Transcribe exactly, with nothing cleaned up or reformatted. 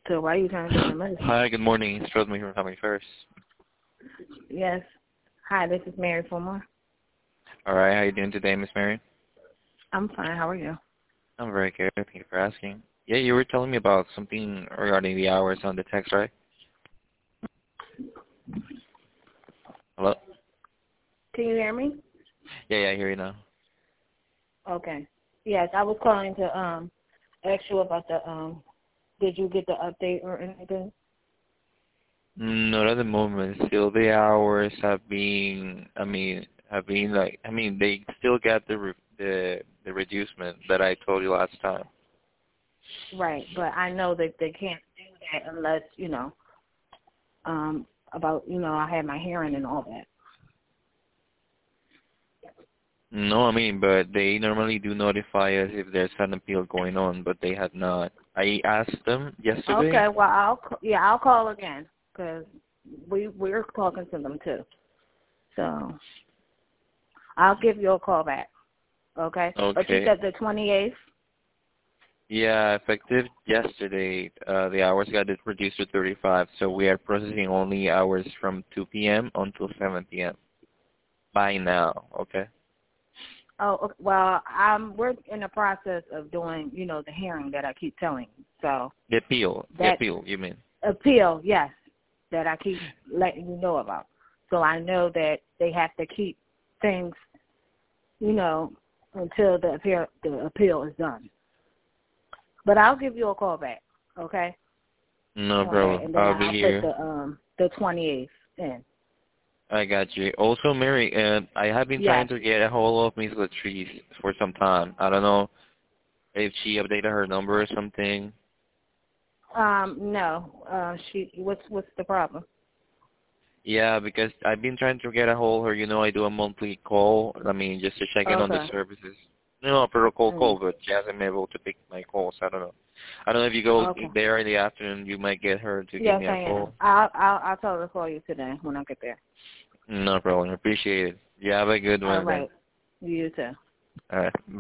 So why are you trying to get the money? Hi, good morning. It's Rodney from Family First. Yes. Hi, this is Mary Fulmore. All right, how you doing today, Miss Mary? I'm fine. How are you? I'm very good. Thank you for asking. Yeah, you were telling me about something regarding the hours on the text, right? Hello? Can you hear me? Yeah, yeah, I hear you now. Okay. Yes, I was calling to um ask you about the um. Did you get the update or anything? Not at the moment. Still, the hours have been. I mean, have been like. I mean, they still got the re, the the reducement that I told you last time. Right, but I know that they can't do that unless you know um about you know I had my hearing and all that. No, I mean, but they normally do notify us if there's an appeal going on, but they had not. I asked them yesterday. Okay, well I'll ca- yeah I'll call again because we we're talking to them too. So I'll give you a call back. Okay, but you Okay. said the twenty-eighth. Yeah, effective yesterday, uh, the hours got reduced to thirty-five, so we are processing only hours from two p m until seven p m by now, okay? Oh, okay. Well, I'm we're in the process of doing, you know, the hearing that I keep telling you. So The appeal, the that appeal, you mean? appeal, yes, that I keep letting you know about. So I know that they have to keep things, you know, until the appeal the appeal is done. But I'll give you a call back, okay? No Okay, problem. and then I'll be I'll put here. the um the twenty-eighth in. I got you. Also, Mary, uh, I have been trying Yes. to get a hold of Miss Latrice for some time. I don't know if she updated her number or something. Um, no. Uh, she. What's what's the problem? Yeah, because I've been trying to get a hold of her. You know, I do a monthly call. I mean, just to check in on the Okay. services. No, a protocol Mm. call, but she hasn't been able to pick my calls. I don't know. I don't know if you go Okay. there in the afternoon, you might get her to give Yes, me I a am. call. I'll I'll I'll tell her to call you today when I get there. No problem. Appreciate it. You have a good All one then. right. You too. All right.